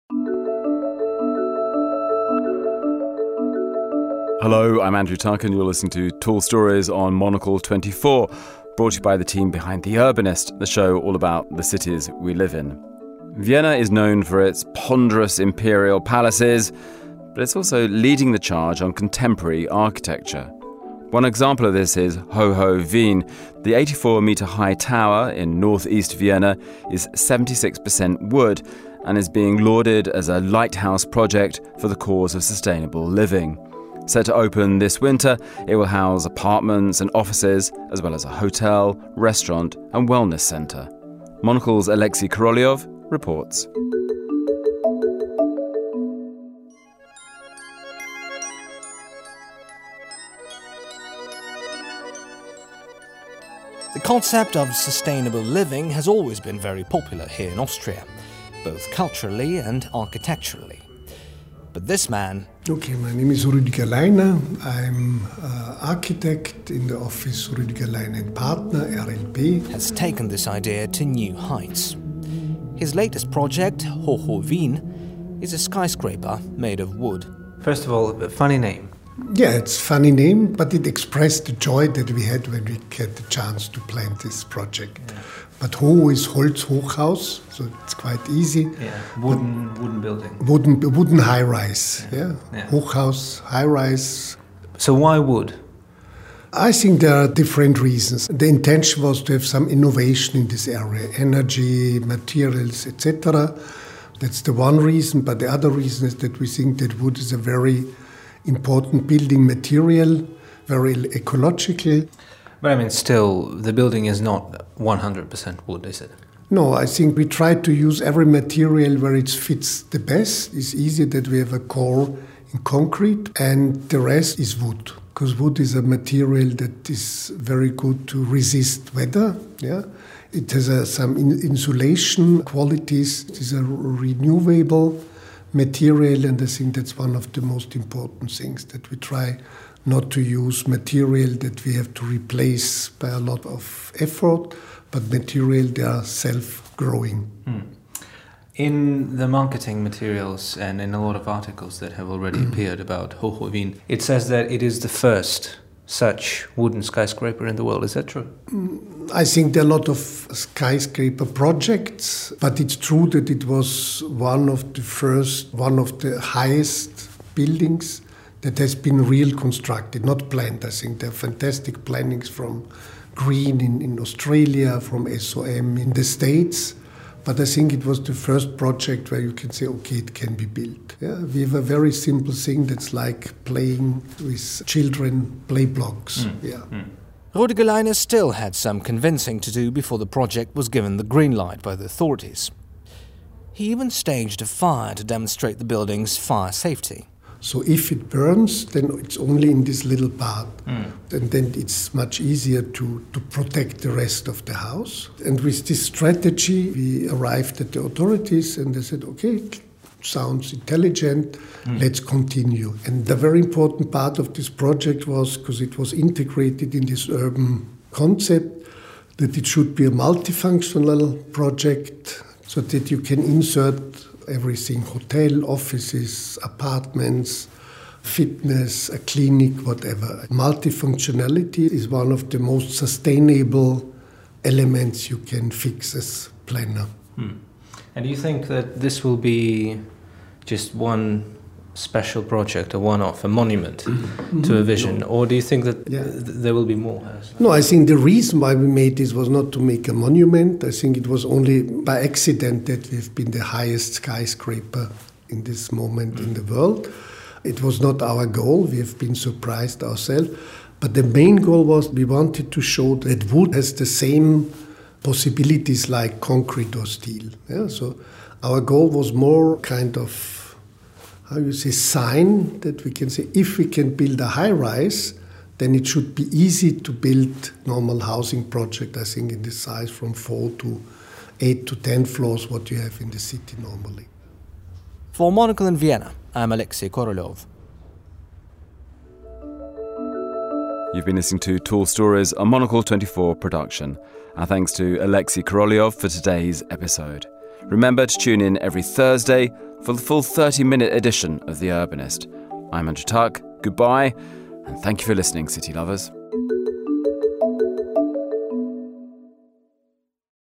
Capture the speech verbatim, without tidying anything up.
Hello, I'm Andrew Tuck and you're listening to Tall Stories on Monocle twenty-four, brought to you by the team behind The Urbanist, the show all about the cities we live in. Vienna is known for its ponderous imperial palaces, but it's also leading the charge on contemporary architecture. One example of this is Hoho Wien. The eighty-four metre high tower in northeast Vienna is seventy-six percent wood and is being lauded as a lighthouse project for the cause of sustainable living. Set to open this winter, it will house apartments and offices, as well as a hotel, restaurant and wellness centre. Monocle's Alexei Korolyov reports. The concept of sustainable living has always been very popular here in Austria, both culturally and architecturally. But this man... Okay, my name is Rüdiger Leiner. I'm an architect in the office Rüdiger Leiner and Partner, R L P. ...has taken this idea to new heights. His latest project, Hoho Wien, is a skyscraper made of wood. First of all, a funny name. Yeah, it's a funny name, but it expressed the joy that we had when we had the chance to plan this project. Yeah. But Hoho is Holzhochhaus, so it's quite easy. Yeah, wooden wooden building. Wooden wooden high-rise, yeah. yeah. yeah. Hochhaus, high-rise. So why wood? I think there are different reasons. The intention was to have some innovation in this area, energy, materials, et cetera. That's the one reason, but the other reason is that we think that wood is a very important building material, very ecological. But I mean, still, the building is not one hundred percent wood, is it? No, I think we try to use every material where it fits the best. It's easy that we have a core in concrete and the rest is wood. Because wood is a material that is very good to resist weather. Yeah, it has uh, some in- insulation qualities. It is a renewable material, and I think that's one of the most important things, that we try not to use material that we have to replace by a lot of effort, but material that are self-growing. Hmm. In the marketing materials and in a lot of articles that have already appeared about Hoho Wien, it says that it is the first such wooden skyscraper in the world. Is that true? I think there are a lot of skyscraper projects, but it's true that it was one of the first, one of the highest buildings that has been real constructed, not planned. I think there are fantastic plannings from Green in, in Australia, from S O M in the States. But I think it was the first project where you can say, okay, it can be built. Yeah, we have a very simple thing that's like playing with children, play blocks. Mm. Yeah. Mm. Rüdiger Leiner still had some convincing to do before the project was given the green light by the authorities. He even staged a fire to demonstrate the building's fire safety. So if it burns, then it's only in this little part. Mm. And then it's much easier to, to protect the rest of the house. And with this strategy, we arrived at the authorities and they said, okay, sounds intelligent, mm. let's continue. And the very important part of this project was, because it was integrated in this urban concept, that it should be a multifunctional project so that you can insert everything, hotel, offices, apartments, fitness, a clinic, whatever. Multifunctionality is one of the most sustainable elements you can fix as planner. Hmm. And do you think that this will be just one special project, a one-off, a monument mm-hmm. to a vision, no. or do you think that yeah. th- there will be more? No, I think the reason why we made this was not to make a monument. I think it was only by accident that we've been the highest skyscraper in this moment mm. in the world. It was not our goal. We have been surprised ourselves. But the main goal was we wanted to show that wood has the same possibilities like concrete or steel. Yeah? So our goal was more kind of, how you say, sign that we can say if we can build a high-rise, then it should be easy to build normal housing project, I think, in this size from four to eight to ten floors, what you have in the city normally. For Monocle in Vienna, I'm Alexei Korolyov. You've been listening to Tall Stories, a Monocle twenty-four production. Our thanks to Alexei Korolyov for today's episode. Remember to tune in every Thursday for the full thirty-minute edition of The Urbanist. I'm Andrew Tuck. Goodbye, and thank you for listening, city lovers.